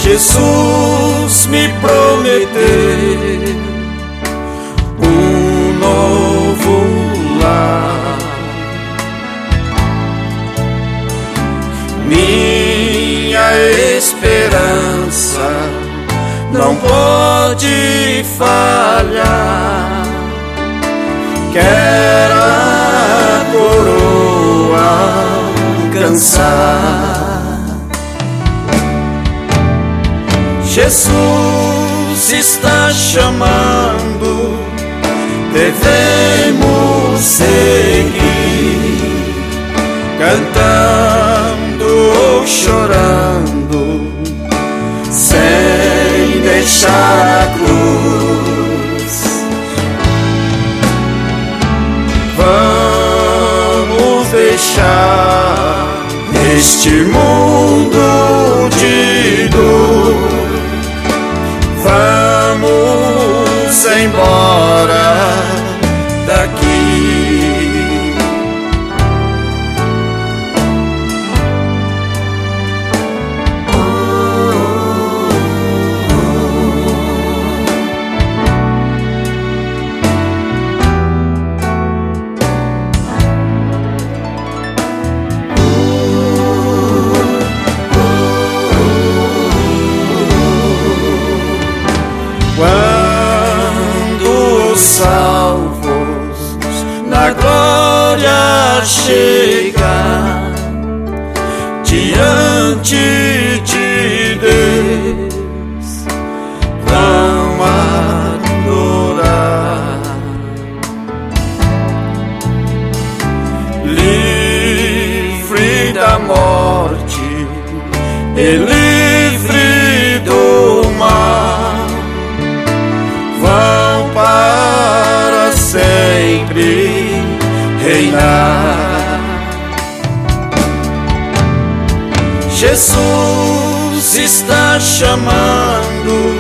Jesus me prometeu um novo lar. Minha esperança não pode falhar. Quero a coroa alcançar. Jesus está chamando, devemos seguir, cantando ou chorando, sem deixar a cruz. Vamos deixar este mundo de dor. Vamos embora daqui. Quando os salvos na glória chegar diante de Deus, vão adorar, livre da morte e livre do mal. Vão para sempre reinar. Jesus está chamando,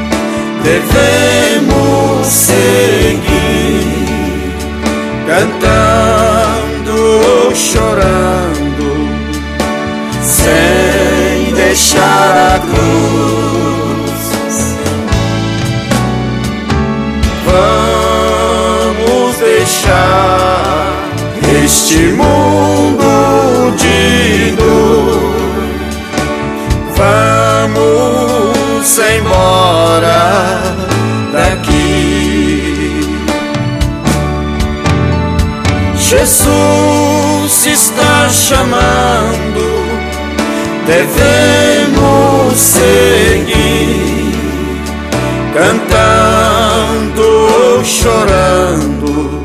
devemos seguir, cantando ou chorando, sem deixar a cruz. Vamos deixar este mundo de dor. Vamos embora daqui. Jesus está chamando, devemos seguir, cantando ou chorando,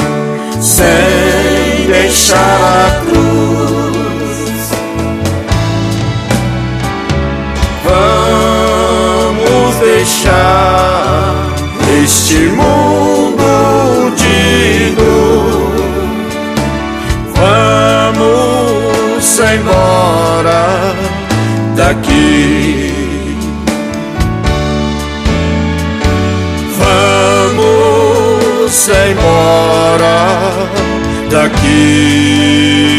sem deixar a cruz. Vamos deixar este mundo de dor. Vamos embora daqui. Vamos embora daqui.